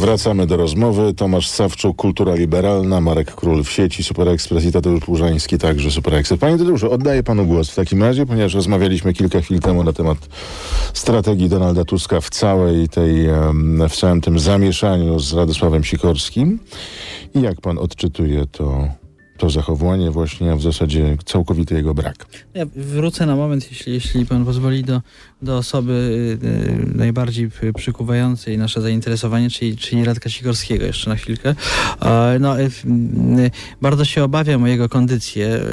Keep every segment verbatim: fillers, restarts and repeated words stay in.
Wracamy do rozmowy. Tomasz Sawczuk, Kultura Liberalna, Marek Król w sieci, Super Express i Tadeusz Płużański, także Super Express. Panie Tadeuszu, oddaję panu głos w takim razie, ponieważ rozmawialiśmy kilka chwil temu na temat strategii Donalda Tuska w całej tej, w całym tym zamieszaniu z Radosławem Sikorskim. I jak pan odczytuje to, to zachowanie właśnie, a w zasadzie całkowity jego brak? Ja wrócę na moment, jeśli, jeśli pan pozwoli, do, do osoby y, najbardziej przykuwającej nasze zainteresowanie, czyli, czyli Radka Sikorskiego jeszcze na chwilkę. E, no, y, y, bardzo się obawiam o jego kondycję y,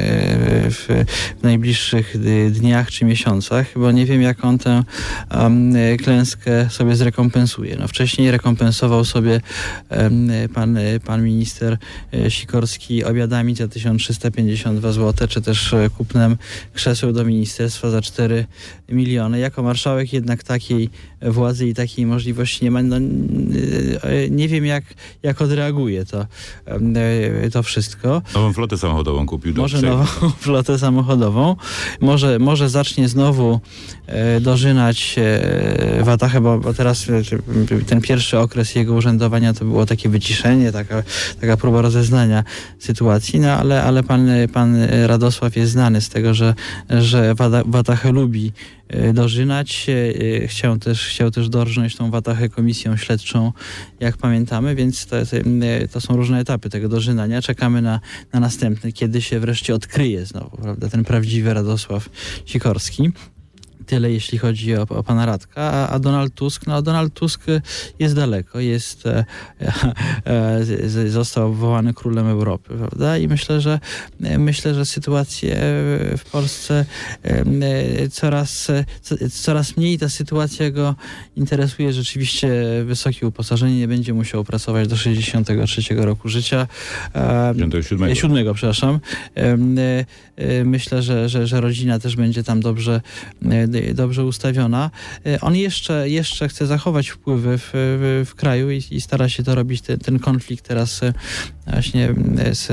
w, w najbliższych dniach czy miesiącach, bo nie wiem, jak on tę um, klęskę sobie zrekompensuje. No, wcześniej rekompensował sobie um, pan, pan minister Sikorski obiadami za tysiąc trzysta pięćdziesiąt dwa złote, czy też kupnem krzeseł do ministerstwa za cztery miliony. Jako marszałek jednak takiej władzy i takiej możliwości nie ma. No, nie wiem, jak, jak odreaguje to, to wszystko. Nową flotę samochodową kupił. Do może nową flotę samochodową. Może, może zacznie znowu e, dożynać e, watachę, bo, bo teraz e, ten pierwszy okres jego urzędowania to było takie wyciszenie, taka, taka próba rozeznania sytuacji, no ale, ale pan, pan Radosław jest znany z tego, że, że watachę lubi dożynać. Chciał też, chciał też dorżnąć tą watachę komisją śledczą, jak pamiętamy, więc to, to są różne etapy tego dożynania. Czekamy na, na następny, kiedy się wreszcie odkryje znowu, prawda, ten prawdziwy Radosław Sikorski. Tyle, jeśli chodzi o, o pana Radka, a, a Donald Tusk, no Donald Tusk jest daleko, jest, e, e, z, został obwołany królem Europy, prawda? I myślę, że myślę, że sytuację w Polsce e, coraz, co, coraz mniej ta sytuacja go interesuje. Rzeczywiście wysokie uposażenie, nie będzie musiał pracować do sześćdziesiątego trzeciego roku życia. sześćdziesiątego siódmego. siódmego, przepraszam. E, e, myślę, że, że, że rodzina też będzie tam dobrze dobrze ustawiona. On jeszcze, jeszcze chce zachować wpływy w, w, w kraju i, i stara się to robić. Ten, ten konflikt teraz właśnie z,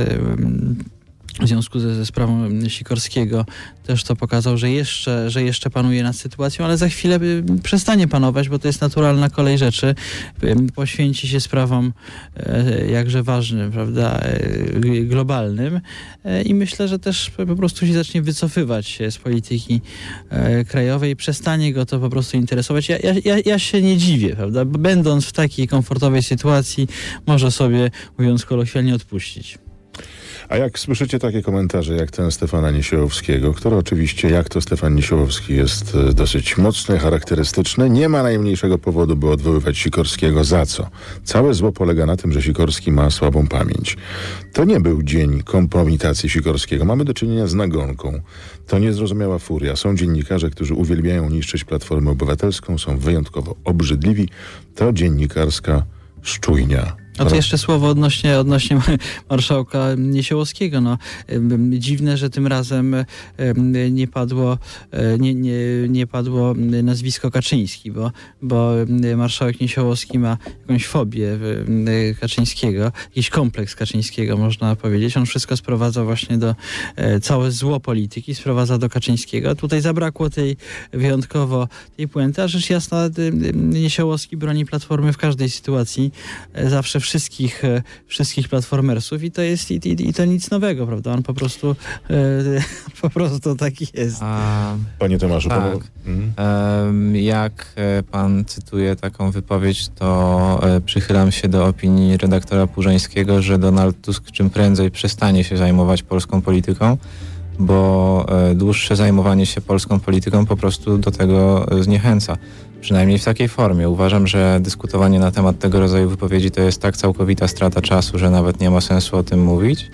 w związku ze, ze sprawą Sikorskiego też to pokazał, że jeszcze, że jeszcze panuje nad sytuacją, ale za chwilę przestanie panować, bo to jest naturalna kolej rzeczy. Poświęci się sprawom jakże ważnym, prawda, globalnym i myślę, że też po prostu się zacznie wycofywać z polityki krajowej. Przestanie go to po prostu interesować. Ja, ja, ja się nie dziwię, prawda, będąc w takiej komfortowej sytuacji, może sobie, mówiąc kolokwialnie, odpuścić. A jak słyszycie takie komentarze jak ten Stefana Niesiołowskiego, który oczywiście, jak to Stefan Niesiołowski, jest dosyć mocny, charakterystyczny, nie ma najmniejszego powodu, by odwoływać Sikorskiego. Za co? Całe zło polega na tym, że Sikorski ma słabą pamięć. To nie był dzień kompromitacji Sikorskiego. Mamy do czynienia z nagonką. To niezrozumiała furia. Są dziennikarze, którzy uwielbiają niszczyć Platformę Obywatelską, są wyjątkowo obrzydliwi. To dziennikarska szczujnia. A to jeszcze słowo odnośnie, odnośnie marszałka Niesiołowskiego. No, dziwne, że tym razem nie padło, nie, nie, nie padło nazwisko Kaczyński, bo, bo marszałek Niesiołowski ma jakąś fobię Kaczyńskiego, jakiś kompleks Kaczyńskiego, można powiedzieć. On wszystko sprowadza właśnie do, całe zło polityki sprowadza do Kaczyńskiego. A tutaj zabrakło tej wyjątkowo tej puenty, a rzecz jasna Niesiołowski broni Platformy w każdej sytuacji, zawsze wszystkich, wszystkich platformersów i to jest i, i, i to nic nowego, prawda? On po prostu e, po prostu taki jest. A, Panie Tomaszu, tak. pan... mhm. e, jak pan cytuje taką wypowiedź, to e, przychylam się do opinii redaktora Płużańskiego, że Donald Tusk czym prędzej przestanie się zajmować polską polityką, bo e, dłuższe zajmowanie się polską polityką po prostu do tego zniechęca. Przynajmniej w takiej formie. Uważam, że dyskutowanie na temat tego rodzaju wypowiedzi to jest tak całkowita strata czasu, że nawet nie ma sensu o tym mówić.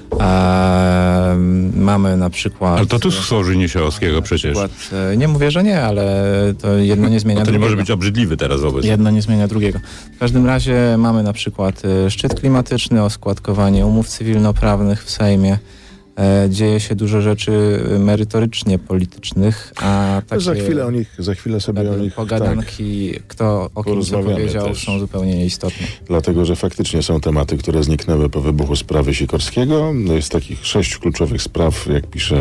Eee, mamy na przykład... Ale to Tusk służy Niesiołowskiego przecież. Przykład, nie mówię, że nie, ale to jedno nie zmienia to drugiego. nie może być obrzydliwy teraz wobec. Jedno nie zmienia drugiego. W każdym razie mamy na przykład szczyt klimatyczny, oskładkowanie umów cywilnoprawnych w Sejmie. E, dzieje się dużo rzeczy merytorycznie politycznych, a takie za chwilę o nich, za chwilę sobie o nich pogadanki, tak, kto o kim co powiedział, też są zupełnie nieistotne. Dlatego, że faktycznie są tematy, które zniknęły po wybuchu sprawy Sikorskiego. Jest takich sześć kluczowych spraw, jak pisze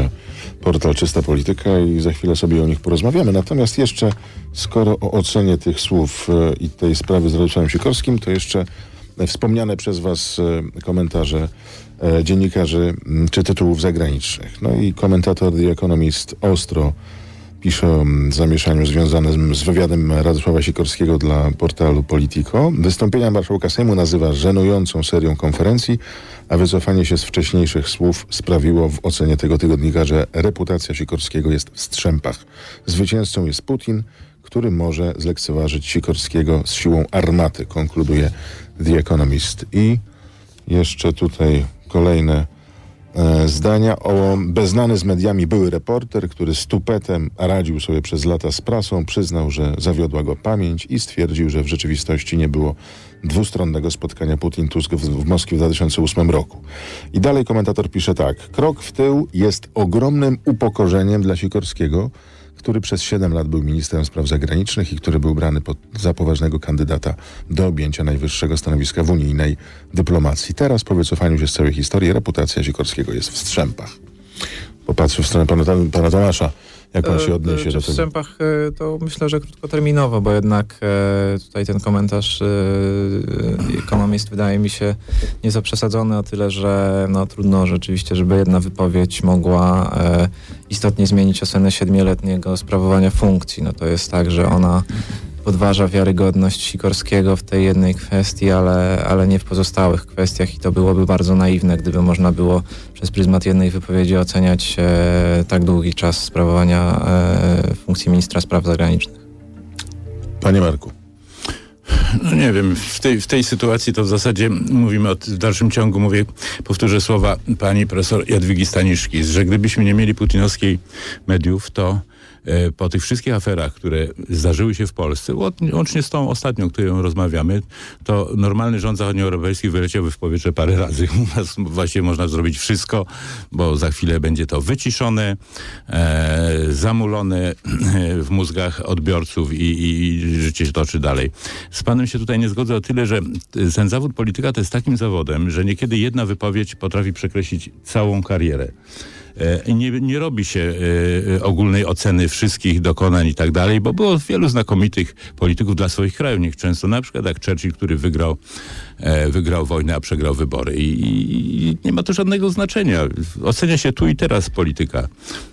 portal Czysta Polityka i za chwilę sobie o nich porozmawiamy. Natomiast jeszcze, skoro o ocenie tych słów e, i tej sprawy z Radosławem Sikorskim, to jeszcze wspomniane przez was e, komentarze e, dziennikarzy m, czy tytułów zagranicznych. No i komentator The Economist ostro pisze o zamieszaniu związanym z wywiadem Radosława Sikorskiego dla portalu Politico. Wystąpienia marszałka Sejmu nazywa żenującą serią konferencji, a wycofanie się z wcześniejszych słów sprawiło w ocenie tego tygodnika, że reputacja Sikorskiego jest w strzępach. Zwycięzcą jest Putin, który może zlekceważyć Sikorskiego z siłą armaty, konkluduje The Economist. I jeszcze tutaj kolejne e, zdania o beznany z mediami były reporter, który z tupetem radził sobie przez lata z prasą, przyznał, że zawiodła go pamięć i stwierdził, że w rzeczywistości nie było dwustronnego spotkania Putin-Tusk w, w Moskwie w dwa tysiące ósmym roku. I dalej komentator pisze tak. Krok w tył jest ogromnym upokorzeniem dla Sikorskiego, który przez siedem lat był ministrem spraw zagranicznych i który był brany pod, za poważnego kandydata do objęcia najwyższego stanowiska w unijnej dyplomacji. Teraz po wycofaniu się z całej historii reputacja Sikorskiego jest w strzępach. Popatrzę w stronę pana, pana Tomasza, jak pan się odniesie Czy do w tego. wstępach to myślę, że krótkoterminowo, bo jednak tutaj ten komentarz Economist wydaje mi się nieco przesadzony o tyle, że no, trudno rzeczywiście, żeby jedna wypowiedź mogła istotnie zmienić ocenę siedmioletniego sprawowania funkcji. No to jest tak, że ona podważa wiarygodność Sikorskiego w tej jednej kwestii, ale, ale nie w pozostałych kwestiach i to byłoby bardzo naiwne, gdyby można było przez pryzmat jednej wypowiedzi oceniać e, tak długi czas sprawowania e, funkcji ministra spraw zagranicznych. Panie Marku. No nie wiem, w tej, w tej sytuacji to w zasadzie mówimy o, w dalszym ciągu, mówię, powtórzę słowa pani profesor Jadwigi Staniszki, że gdybyśmy nie mieli putinowskiej mediów, to e, po tych wszystkich aferach, które zdarzyły się w Polsce, łącznie z tą ostatnią, o której rozmawiamy, to normalny rząd zachodnioeuropejski wyleciałby w powietrze parę razy. U nas właśnie można zrobić wszystko, bo za chwilę będzie to wyciszone, e, zamulone e, w mózgach odbiorców i, i, i życie się toczy dalej. Z panem się tutaj nie zgodzę o tyle, że ten zawód polityka to jest takim zawodem, że niekiedy jedna wypowiedź potrafi przekreślić całą karierę. Nie, nie robi się e, ogólnej oceny wszystkich dokonań i tak dalej, bo było wielu znakomitych polityków dla swoich krajów, niech często, na przykład jak Churchill, który wygrał, e, wygrał wojnę, a przegrał wybory. I, i, I nie ma to żadnego znaczenia. Ocenia się tu i teraz polityka.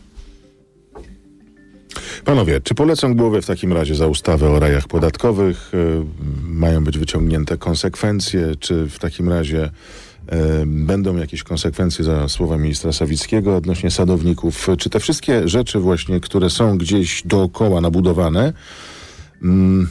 Panowie, czy polecą głowy w takim razie za ustawę o rajach podatkowych? Y, mają być wyciągnięte konsekwencje? Czy w takim razie y, będą jakieś konsekwencje za słowa ministra Sawickiego odnośnie sadowników? Czy te wszystkie rzeczy właśnie, które są gdzieś dookoła nabudowane, y,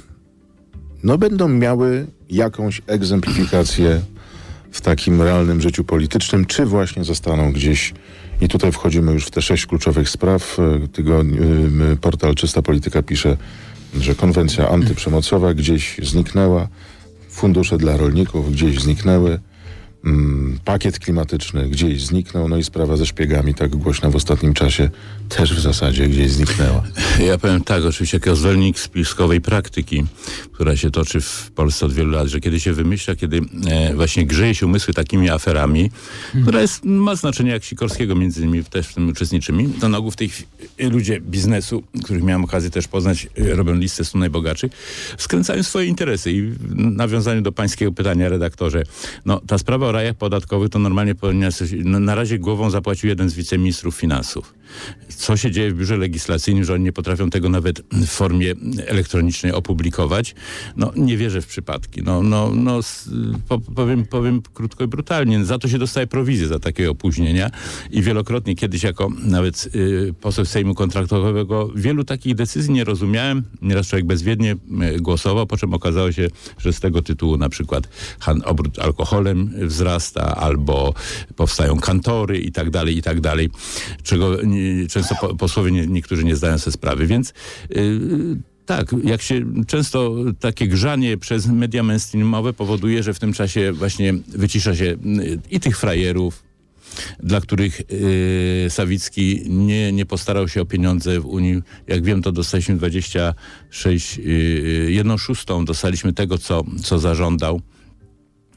no będą miały jakąś egzemplifikację w takim realnym życiu politycznym, czy właśnie zostaną gdzieś. I tutaj wchodzimy już w te sześć kluczowych spraw. Tego, y, portal Czysta Polityka pisze, że konwencja antyprzemocowa gdzieś zniknęła, fundusze dla rolników gdzieś zniknęły, mm, pakiet klimatyczny gdzieś zniknął, no i sprawa ze szpiegami, tak głośna w ostatnim czasie, też w zasadzie gdzieś zniknęła. Ja powiem tak, oczywiście jako zwolennik spiskowej praktyki, która się toczy w Polsce od wielu lat, że kiedy się wymyśla, kiedy e, właśnie grzeje się umysły takimi aferami, hmm. która jest, ma znaczenie jak Sikorskiego między innymi też w tym uczestniczymi, to na ogół w tej chwili ludzie biznesu, których miałem okazję też poznać, e, robią listę stu najbogatszych, skręcają swoje interesy i w nawiązaniu do pańskiego pytania, redaktorze, no ta sprawa o rajach podatkowych to normalnie powinna, no, na razie głową zapłacił jeden z wiceministrów finansów. Co się dzieje w biurze legislacyjnym, że oni nie potrafią tego nawet w formie elektronicznej opublikować? No nie wierzę w przypadki. No, no, no po, powiem, powiem krótko i brutalnie. Za to się dostaje prowizję za takie opóźnienia i wielokrotnie kiedyś jako nawet y, poseł Sejmu Kontraktowego wielu takich decyzji nie rozumiałem. Nieraz człowiek bezwiednie y, głosował, po czym okazało się, że z tego tytułu na przykład han, obrót alkoholem wzrasta albo powstają kantory i tak dalej, i tak dalej, czego nie, często po, posłowie nie, niektórzy nie zdają sobie sprawy, więc yy, tak, jak się często takie grzanie przez media mainstreamowe powoduje, że w tym czasie właśnie wycisza się yy, i tych frajerów, dla których yy, Sawicki nie, nie postarał się o pieniądze w Unii. Jak wiem, to dostaliśmy dwadzieścia sześć, yy, jedną szóstą dostaliśmy tego, co, co zażądał.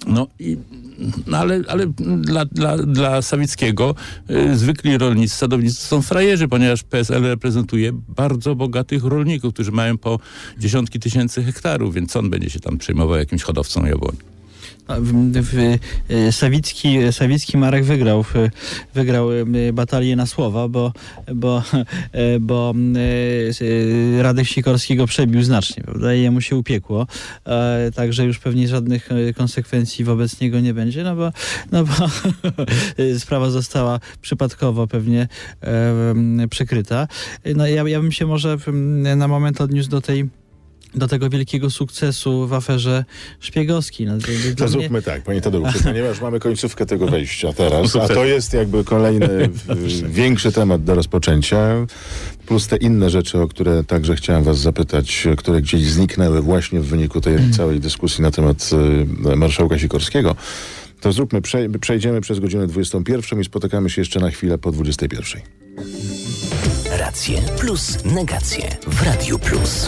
No i No ale, ale dla, dla, dla Sawickiego y, zwykli rolnicy, sadownicy są frajerzy, ponieważ P S L reprezentuje bardzo bogatych rolników, którzy mają po dziesiątki tysięcy hektarów, więc on będzie się tam przejmował jakimś hodowcą jabłoni. W, w, Sawicki, Sawicki Marek wygrał, wygrał batalię na słowa, bo, bo, bo Radek Sikorski go przebił znacznie, prawda? I jemu się upiekło. Także już pewnie żadnych konsekwencji wobec niego nie będzie, no bo, no bo sprawa została przypadkowo pewnie przykryta. No ja, ja bym się może na moment odniósł do tej do tego wielkiego sukcesu w aferze szpiegowskiej. No, to zróbmy mnie... tak, panie Tadeuszu, ponieważ mamy końcówkę tego wejścia teraz, a to jest jakby kolejny większy temat do rozpoczęcia, plus te inne rzeczy, o które także chciałem was zapytać, które gdzieś zniknęły właśnie w wyniku tej mm. całej dyskusji na temat y, marszałka Sikorskiego. To zróbmy, prze, przejdziemy przez godzinę dwudziestą pierwszą i spotykamy się jeszcze na chwilę po dwudziestej pierwszej. Racje plus negacje w Radiu Plus.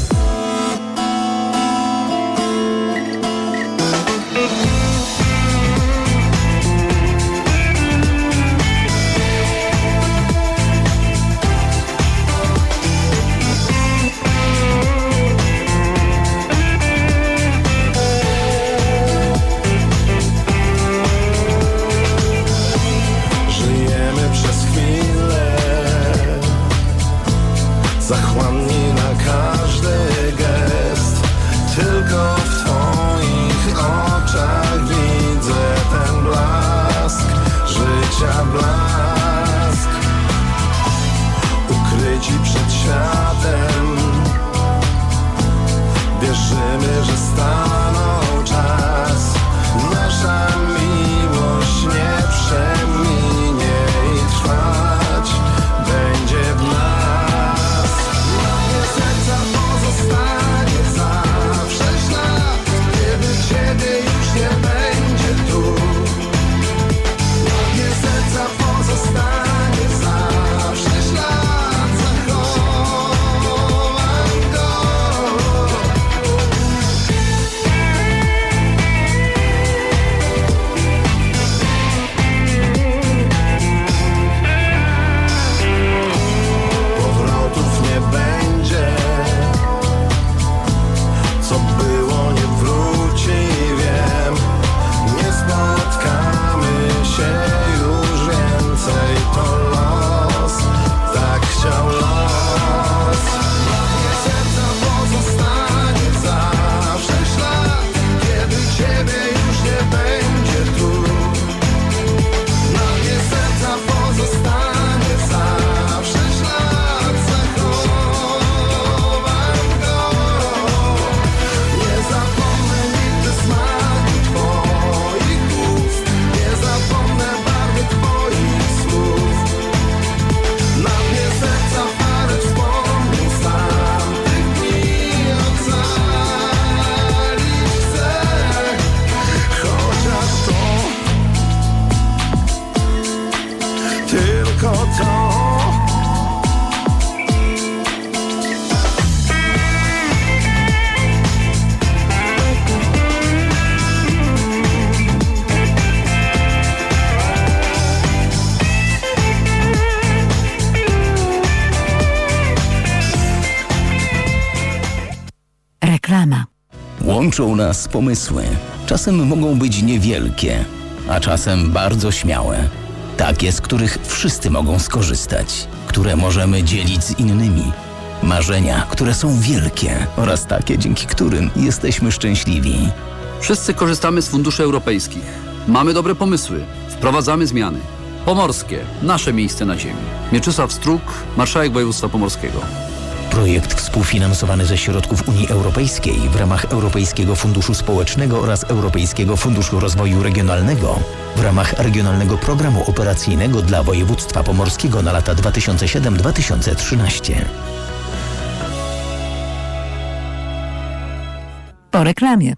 Zachłanni na każdy gest. Tylko w twoich oczach widzę ten blask, życia blask. Ukryci przed światem, wierzymy, że stanął czas. Nasza miłość nie przeminie i trwać będzie w nas. Ciebie już nie będzie tu. Moje serca pozostanie zawsze ślad, zachowam go. Powrotów nie będzie, co było nie wróci. Spotkamy się już więcej, to los, tak chciał los. Moje serca pozostanie zawsze ślad, kiedy ciebie już nie będzie tu. Moje serca pozostanie zawsze ślad, zachowam go. Nie zapomnę nigdy smaku twoich ust, nie zapomnę barwy twoich słów. Na mnie serca parę wspomnień z tamtych dni ocalić chcę. Chociaż to tylko to. Reklama. Łączą nas pomysły. Czasem mogą być niewielkie, a czasem bardzo śmiałe. Takie, z których wszyscy mogą skorzystać, które możemy dzielić z innymi. Marzenia, które są wielkie oraz takie, dzięki którym jesteśmy szczęśliwi. Wszyscy korzystamy z funduszy europejskich. Mamy dobre pomysły. Wprowadzamy zmiany. Pomorskie. Nasze miejsce na ziemi. Mieczysław Struk, marszałek województwa pomorskiego. Projekt współfinansowany ze środków Unii Europejskiej w ramach Europejskiego Funduszu Społecznego oraz Europejskiego Funduszu Rozwoju Regionalnego w ramach Regionalnego Programu Operacyjnego dla Województwa Pomorskiego na lata dwa tysiące siedem do dwa tysiące trzynaście. Po reklamie.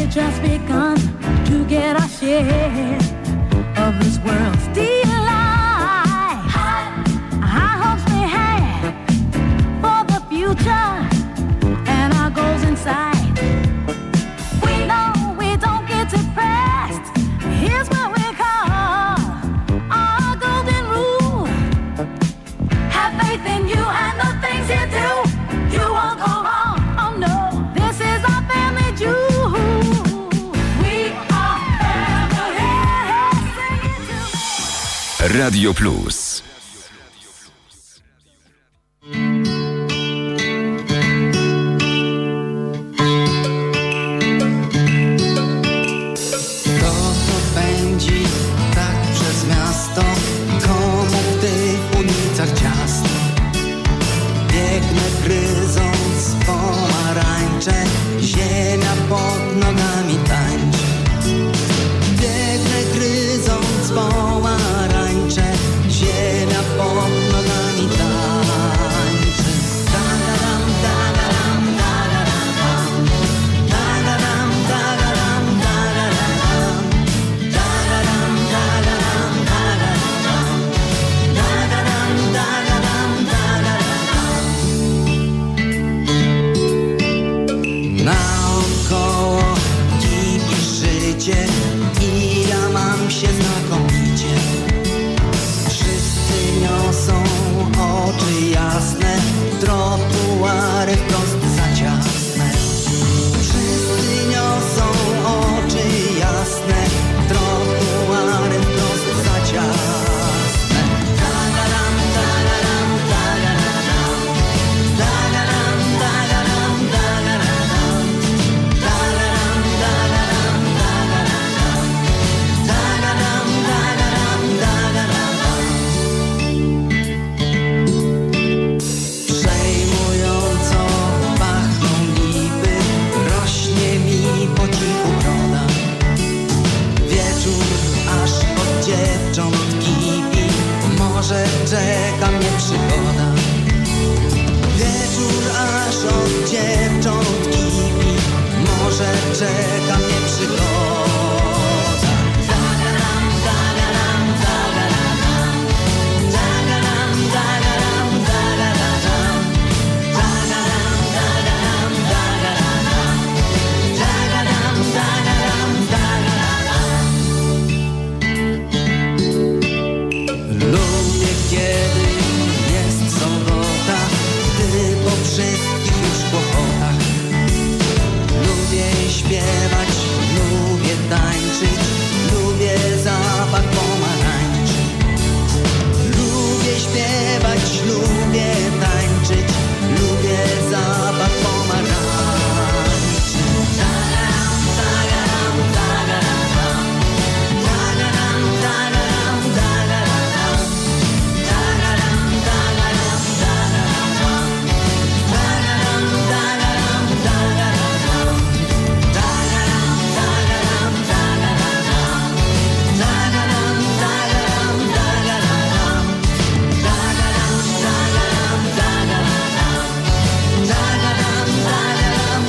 just begun to get our share of this world's delight. High hopes we have for the future and our goals in sight. We know we don't get depressed. Here's what we call our golden rule. Have faith in you and the things you do. You won't go wrong. Oh no, this is our family jewel. We are family. Sing it to me. Radio Plus. Kto to pędzi tak przez miasto? Komu w tych ulicach ciasno? Biegnę gryząc pomarańcze, ziemia pod nogami tańczy. Biegnę gryząc pomarańcze, ziemia pod nogami tańczy. Da-da-dam, da-da-dam, da-da-dam. Da-da-dam, da-da-dam, da-da-dam. Da-da-dam, da-da-dam, da-da-dam. Da-da-dam, da-da-dam, da-da-dam. Naokoło kipi życie i ja mam się znakomicie. Wszyscy niosą oczy jasne, trotuary wprost za ciasne. Wszyscy niosą oczy jasne, trotuary wprost za ciasne. Da-da-dam, da-da-dam, da-da-dam. Da-da-dam, da-da-dam, da-da-dam. Da-da-dam, da-da-dam, da-da-dam. Da-da-dam, da-da-dam, da-da-dam. Przejmująco pachną lipy, rośnie mi po cichu broda. Wieczór aż od dziewcząt kipi, może czeka mnie przygoda. Wieczór aż od dziewcząt kipi, może czeka mnie przygoda. Da-da-dam, da-da-dam, da-da-dam. Da-da-dam, da-da-dam, da-da-dam. Da-da-dam, da-da-dam, da-da-dam. Da-da-dam, da-da-dam, da-da-dam. Lubię, kiedy jest sobota, gdy po wszystkich już kłopotach. Lubię śpiewać, lubię tańczyć, lubię zapach pomarańczy. Lubię śpiewać, lubię tańczyć, lubię zapach pomarańczy. Da-da-dam, da-da-dam, da-da-dam. Da-da-dam, da-da-dam, da-da-dam. Da-da-dam, da-da-dam, da-da-dam. Da-da-dam, da-da-dam, da-da-dam. Da-da-dam, da-da-dam, da-da-dam. Da-da-dam, da-da-dam, da-da-dam. Da-da-dam, da-da-dam, da-da-dam. Da-da-dam, da-da-dam,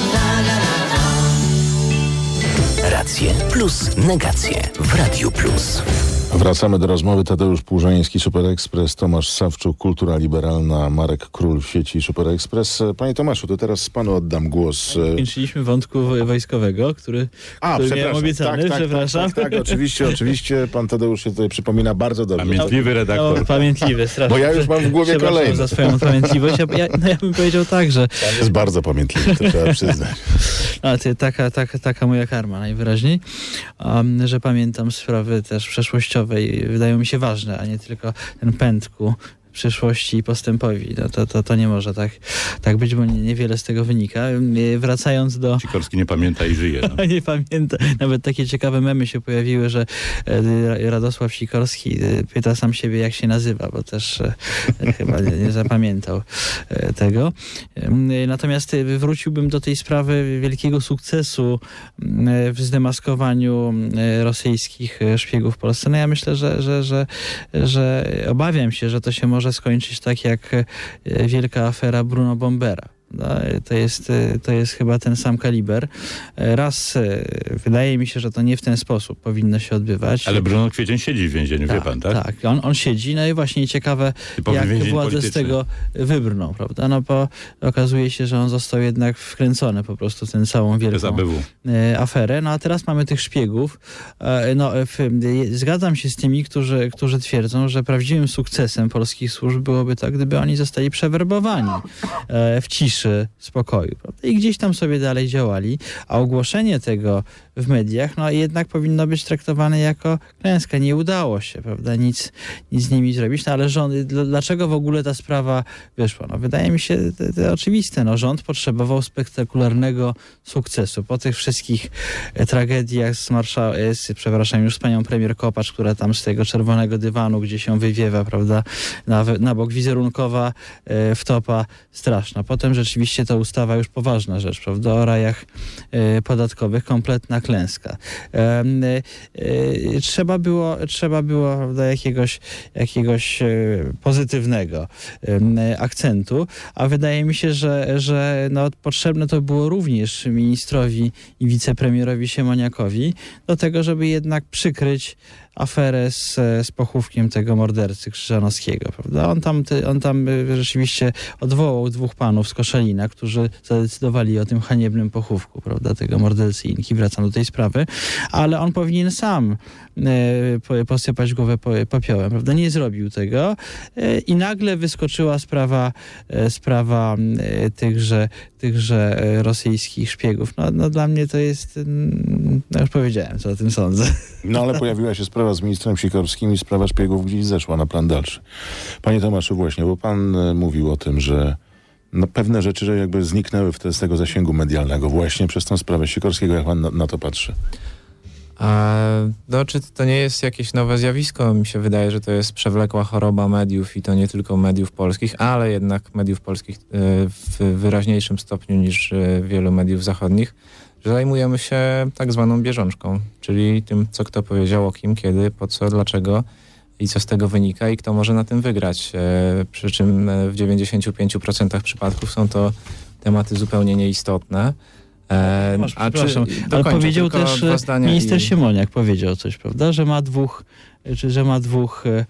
da-da-dam. Racje plus negacje w Radiu Plus. Wracamy do rozmowy. Tadeusz Płużeński, Super Express, Tomasz Sawczuk, Kultura Liberalna, Marek Król w sieci Super Express. Panie Tomaszu, to teraz panu oddam głos. Kończyliśmy wątku wo- wojskowego, który, A, który miałem przepraszam. obiecany, tak, tak, przepraszam. Tak, tak, tak, oczywiście, oczywiście. Pan Tadeusz się tutaj przypomina bardzo dobrze. Pamiętliwy redaktor. No, pamiętliwy, strasznie. Bo ja już mam w głowie Przepraszam kolejny. za swoją pamiętliwość. Ja, ja, no ja bym powiedział tak, że Pan jest bardzo pamiętliwy, to trzeba przyznać. a, ty, taka, taka, taka moja karma najwyraźniej, um, że pamiętam sprawy też przeszłościowe i wydają mi się ważne, a nie tylko ten pęd ku przyszłości i postępowi. No to, to, to nie może tak, tak być, bo nie- niewiele z tego wynika. E, Wracając do... Sikorski nie pamięta i żyje. No. Nie pamiętam. Nawet takie ciekawe memy się pojawiły, że e, Radosław Sikorski e, pyta sam siebie, jak się nazywa, bo też e, chyba nie, nie zapamiętał e, tego. E, Natomiast e, wróciłbym do tej sprawy wielkiego sukcesu e, w zdemaskowaniu e, rosyjskich e, szpiegów w Polsce. No ja myślę, że, że, że, że obawiam się, że to się może skończyć tak jak e, wielka afera Bruno Bombera. No, to, jest, to jest chyba ten sam kaliber. Raz wydaje mi się, że to nie w ten sposób powinno się odbywać. Ale Bruno Kwiecień siedzi w więzieniu, tak, wie pan, tak? Tak, on, on siedzi, no i właśnie ciekawe, Typowy jak więzień władze z polityczny. tego wybrną, prawda? No bo okazuje się, że on został jednak wkręcony po prostu w tę całą Bez wielką A B W. e, aferę. No a teraz mamy tych szpiegów. E, no, w, zgadzam się z tymi, którzy, którzy twierdzą, że prawdziwym sukcesem polskich służb byłoby to, gdyby oni zostali przewerbowani e, w ciszy, spokoju, prawda? I gdzieś tam sobie dalej działali, a ogłoszenie tego w mediach, no jednak powinno być traktowane jako klęska. Nie udało się, prawda, nic, nic z nimi zrobić, no ale rząd, dlaczego w ogóle ta sprawa wyszła? No wydaje mi się to, to oczywiste, no rząd potrzebował spektakularnego sukcesu. Po tych wszystkich e, tragediach z marszał, e, z, przepraszam, już z panią premier Kopacz, która tam z tego czerwonego dywanu, gdzie się wywiewa, prawda, na, na bok wizerunkowa e, wtopa straszna. Potem rzeczywiście to ustawa już poważna rzecz, prawda, o rajach e, podatkowych, kompletna klęska. E, e, trzeba było, trzeba było prawda, jakiegoś, jakiegoś e, pozytywnego e, akcentu, a wydaje mi się, że, że no, potrzebne to było również ministrowi i wicepremierowi Siemoniakowi do tego, żeby jednak przykryć aferę z, z pochówkiem tego mordercy Krzyżanowskiego, prawda? On tam, ty, on tam rzeczywiście odwołał dwóch panów z Koszalina, którzy zadecydowali o tym haniebnym pochówku, prawda, tego mordercy Inki. Wracam do tej sprawy, ale on powinien sam e, posypać głowę po, popiołem, prawda? Nie zrobił tego e, i nagle wyskoczyła sprawa, e, sprawa e, tychże, tychże e, rosyjskich szpiegów. No, no dla mnie to jest, no już powiedziałem, co o tym sądzę. No ale pojawiła się sprawa z ministrem Sikorskim i sprawa szpiegów gdzieś zeszła na plan dalszy. Panie Tomaszu, właśnie, bo pan e, mówił o tym, że no, pewne rzeczy że jakby zniknęły w te, z tego zasięgu medialnego właśnie przez tą sprawę Sikorskiego. Jak pan na, na to patrzy? A, no, czy to nie jest jakieś nowe zjawisko? Mi się wydaje, że to jest przewlekła choroba mediów i to nie tylko mediów polskich, ale jednak mediów polskich e, w wyraźniejszym stopniu niż e, wielu mediów zachodnich, że zajmujemy się tak zwaną bieżączką, czyli tym, co kto powiedział, o kim, kiedy, po co, dlaczego i co z tego wynika i kto może na tym wygrać. E, przy czym w dziewięćdziesięciu pięciu procentach przypadków są to tematy zupełnie nieistotne. E, Masz, a czy, ale powiedział tylko też dwa zdania minister i... Siemoniak powiedział coś, prawda, że ma dwóch, czy że ma dwóch e,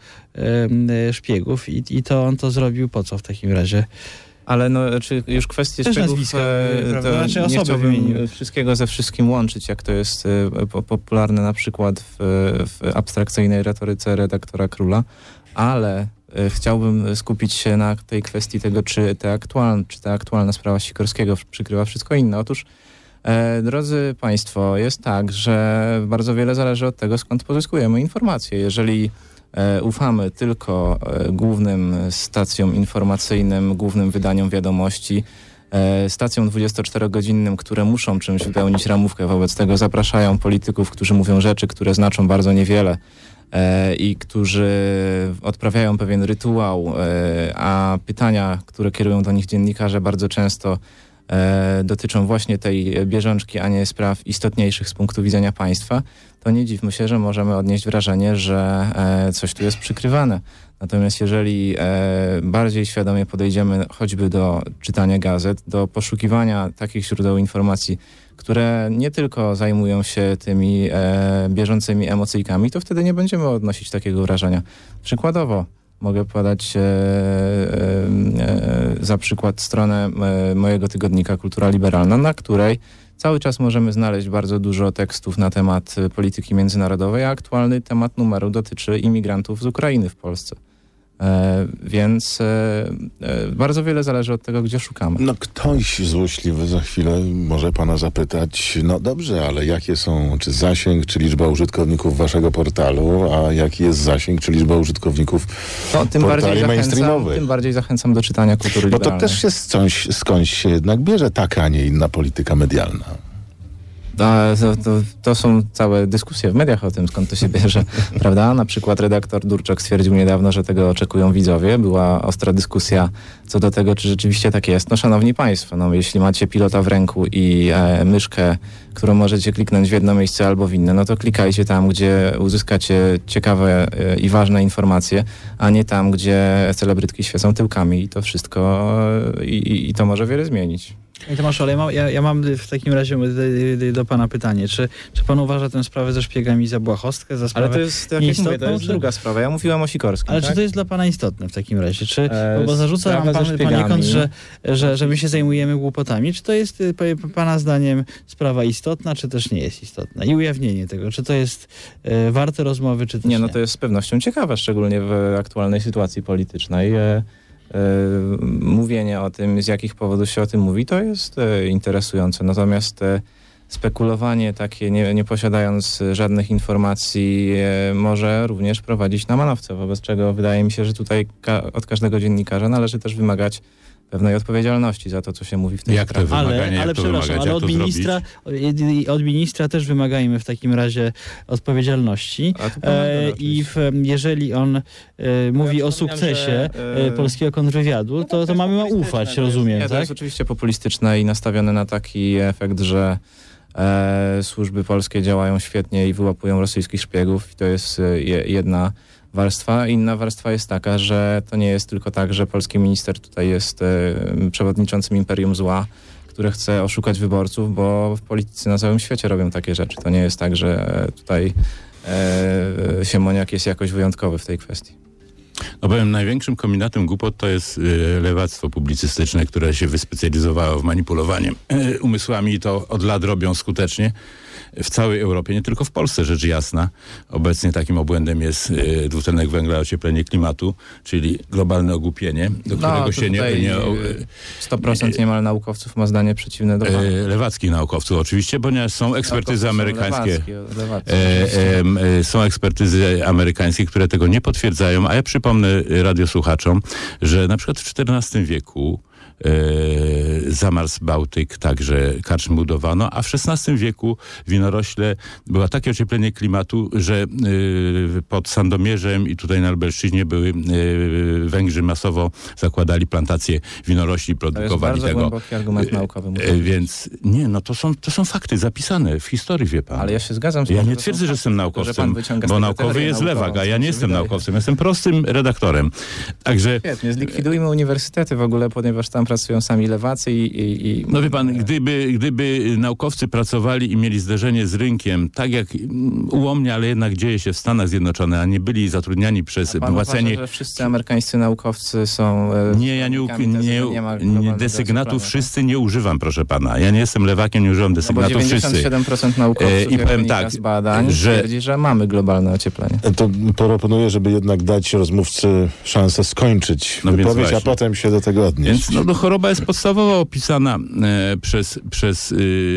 e, szpiegów i, i to on to zrobił po co w takim razie? Ale no, czy już kwestie Też szpiegów, nazwiska, e, prawda? to Znaczy nie osoby chciałbym wymienił. wszystkiego ze wszystkim łączyć, jak to jest e, po, popularne na przykład w, w abstrakcyjnej retoryce redaktora Króla, ale e, chciałbym skupić się na tej kwestii tego, czy, te aktualne, czy ta aktualna sprawa Sikorskiego przykrywa wszystko inne. Otóż, e, drodzy Państwo, jest tak, że bardzo wiele zależy od tego, skąd pozyskujemy informacje. Jeżeli E, ufamy tylko e, głównym stacjom informacyjnym, głównym wydaniom wiadomości, e, stacjom dwudziestoczterogodzinnym, które muszą czymś wypełnić ramówkę, wobec tego zapraszają polityków, którzy mówią rzeczy, które znaczą bardzo niewiele e, i którzy odprawiają pewien rytuał, e, a pytania, które kierują do nich dziennikarze, bardzo często e, dotyczą właśnie tej bieżączki, a nie spraw istotniejszych z punktu widzenia państwa, to nie dziwmy się, że możemy odnieść wrażenie, że e, coś tu jest przykrywane. Natomiast jeżeli e, bardziej świadomie podejdziemy choćby do czytania gazet, do poszukiwania takich źródeł informacji, które nie tylko zajmują się tymi e, bieżącymi emocyjkami, to wtedy nie będziemy odnosić takiego wrażenia. Przykładowo mogę podać e, e, za przykład stronę e, mojego tygodnika Kultura Liberalna, na której cały czas możemy znaleźć bardzo dużo tekstów na temat polityki międzynarodowej, a aktualny temat numeru dotyczy imigrantów z Ukrainy w Polsce. E, więc e, e, bardzo wiele zależy od tego, gdzie szukamy. No ktoś złośliwy za chwilę może pana zapytać, no dobrze, ale jakie są, czy zasięg, czy liczba użytkowników waszego portalu, a jaki jest zasięg, czy liczba użytkowników No, tym, bardziej portali zachęcam, mainstreamowych? tym bardziej zachęcam do czytania Kultury Bo Liberalnej. to też jest skądś, skądś się jednak bierze taka, a nie inna polityka medialna. To, to, to są całe dyskusje w mediach o tym, skąd to się bierze, prawda? Na przykład redaktor Durczak stwierdził niedawno, że tego oczekują widzowie. Była ostra dyskusja co do tego, czy rzeczywiście tak jest. No szanowni państwo, no jeśli macie pilota w ręku i e, myszkę, którą możecie kliknąć w jedno miejsce albo w inne, no to klikajcie tam, gdzie uzyskacie ciekawe e, i ważne informacje, a nie tam, gdzie celebrytki świecą tyłkami i to wszystko e, i, i to może wiele zmienić. I Tomaszu, ale ja mam, ja, ja mam w takim razie do, do, do pana pytanie. Czy, czy pan uważa tę sprawę ze szpiegami za błahostkę, za sprawę Ale to jest, jak mówię, to jest czy... druga sprawa. Ja mówiłem o Sikorskim. Ale tak? czy to jest dla pana istotne w takim razie? Czy, E, bo zarzuca sprawa nam ze pan szpiegami. poniekąd, że, że, że my się zajmujemy głupotami. Czy to jest y, pa- pana zdaniem sprawa istotna, czy też nie jest istotna? I ujawnienie tego. Czy to jest y, warte rozmowy, czy też nie? Nie, no to jest z pewnością ciekawe, szczególnie w aktualnej sytuacji politycznej. E, e, mówienie o tym, z jakich powodów się o tym mówi, to jest e, interesujące. Natomiast e, spekulowanie takie, nie, nie posiadając żadnych informacji, e, może również prowadzić na manowce, wobec czego wydaje mi się, że tutaj ka- od każdego dziennikarza należy też wymagać pewnej odpowiedzialności za to, co się mówi w tej Jak to sprawie. wymaganie, Ale, jak ale to przepraszam, wymagać, ale jak od to ministra, od, od ministra też wymagajmy w takim razie odpowiedzialności. A tu pomaga, E, I w, jeżeli on e, mówi ja o wspomniałem, sukcesie że, e, e, polskiego kontrwywiadu, to, to mamy populistyczne, ufać, to jest- rozumiem, nie, to tak? jest oczywiście populistyczne i nastawione na taki efekt, że e, służby polskie działają świetnie i wyłapują rosyjskich szpiegów i to jest e, je, jedna warstwa. Inna warstwa jest taka, że to nie jest tylko tak, że polski minister tutaj jest e, przewodniczącym imperium zła, które chce oszukać wyborców, bo politycy na całym świecie robią takie rzeczy. To nie jest tak, że e, tutaj e, Siemoniak jest jakoś wyjątkowy w tej kwestii. No powiem, największym kombinatem głupot to jest y, lewactwo publicystyczne, które się wyspecjalizowało w manipulowaniu y, umysłami i to od lat robią skutecznie w całej Europie, nie tylko w Polsce, rzecz jasna. Obecnie takim obłędem jest y, dwutlenek węgla, ocieplenie klimatu, czyli globalne ogłupienie, do którego to się nie... tutaj, nie y, sto procent niemal naukowców ma zdanie przeciwne do pana. y, lewackich naukowców oczywiście, ponieważ są ekspertyzy Naukowcy są amerykańskie. lewackie, lewackie. E, em, e, są ekspertyzy amerykańskie, które tego nie potwierdzają, a ja przypomnę radiosłuchaczom, że na przykład w czternastym wieku e, zamarzł Bałtyk, także karczm budowano, a w szesnastym wieku w Winorośle było takie ocieplenie klimatu, że e, pod Sandomierzem i tutaj na Lubelszczyźnie były e, Węgrzy masowo zakładali plantacje winorośli, To jest produkowali bardzo tego. głęboki argument naukowy. muszę E, powiedzieć. więc nie, no to są, to są fakty zapisane w historii, wie pan. Ale ja się zgadzam z tym. Ja że nie to są twierdzę, że fakty, jestem tylko naukowcem, że pan wyciąga z bo tego naukowy teorię jest naukową, lewak, a co ja mi nie się jestem wydaje. naukowcem, jestem prostym redaktorem. Także, Świetnie, zlikwidujmy uniwersytety w ogóle, ponieważ tam pracują sami lewacy i... i, i no wie pan, gdyby, gdyby naukowcy pracowali i mieli zderzenie z rynkiem, tak jak mm, ułomnie, ale jednak dzieje się w Stanach Zjednoczonych, a nie byli zatrudniani przez A pan płacenie... uważa, że wszyscy amerykańscy naukowcy są... e, Nie, ja nie, zwolennikami tezy, nie, że nie ma nie globalnego desygnatów ocieplenia, wszyscy nie używam, proszę pana. Ja nie jestem lewakiem, nie używam tak? No bo desygnatów wszyscy. dziewięćdziesiąt siedem procent naukowców E, i jak powiem wynika tak, z badań że- twierdzi, że mamy globalne ocieplenie. To proponuję, żeby jednak dać rozmówcy szansę skończyć No więc wypowiedź, a właśnie. potem się do tego odnieść. Więc no, no, choroba jest podstawowo opisana e, przez, przez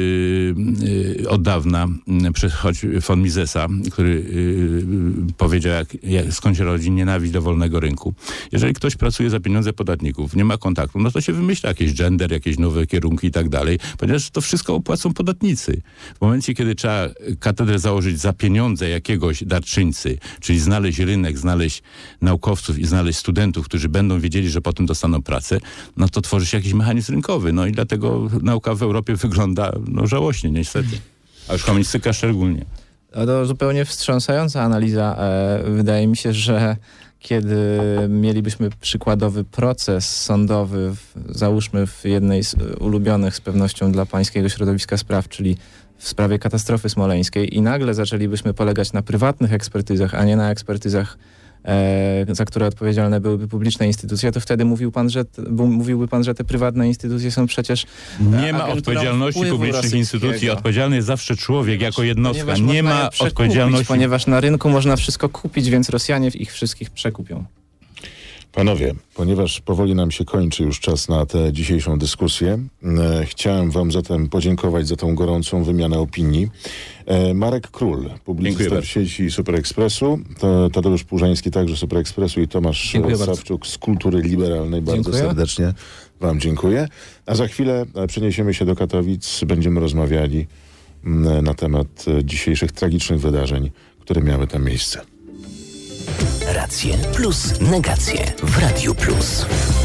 y, y, od dawna, y, przez choć von Misesa, który y, powiedział, jak, jak, skąd się rodzi nienawiść do wolnego rynku. Jeżeli ktoś pracuje za pieniądze podatników, nie ma kontaktu, no to się wymyśla jakieś gender, jakieś nowe kierunki i tak dalej, ponieważ to wszystko opłacą podatnicy. W momencie, kiedy trzeba katedrę założyć za pieniądze jakiegoś darczyńcy, czyli znaleźć rynek, znaleźć naukowców i znaleźć studentów, którzy będą wiedzieli, że potem dostaną pracę, no to tworzy się jakiś mechanizm rynkowy. No i dlatego nauka w Europie wygląda no, żałośnie, niestety. A już humanistyka szczególnie. No to zupełnie wstrząsająca analiza. E, wydaje mi się, że kiedy mielibyśmy przykładowy proces sądowy, w, załóżmy w jednej z ulubionych z pewnością dla pańskiego środowiska spraw, czyli w sprawie katastrofy smoleńskiej i nagle zaczęlibyśmy polegać na prywatnych ekspertyzach, a nie na ekspertyzach, e, za które odpowiedzialne byłyby publiczne instytucje, to wtedy mówił pan, że t, bu, mówiłby pan, że te prywatne instytucje są przecież Nie ma agenturą odpowiedzialności wpływu publicznych rosyjskiego. instytucji. Odpowiedzialny jest zawsze człowiek jako jednostka. Ponieważ Nie można je ma przekupić, odpowiedzialności. Ponieważ na rynku można wszystko kupić, więc Rosjanie ich wszystkich przekupią. Panowie, ponieważ powoli nam się kończy już czas na tę dzisiejszą dyskusję, e, chciałem wam zatem podziękować za tą gorącą wymianę opinii. E, Marek Król, publicysta Dziękuję w sieci Super Expressu, to Tadeusz Płużański także Super Expressu i Tomasz Dziękuję bardzo. Sawczuk z Kultury Liberalnej. Bardzo Dziękuję. serdecznie wam dziękuję. A za chwilę e, przeniesiemy się do Katowic, będziemy rozmawiali m, na temat e, dzisiejszych tragicznych wydarzeń, które miały tam miejsce. Racje plus negacje w Radiu Plus.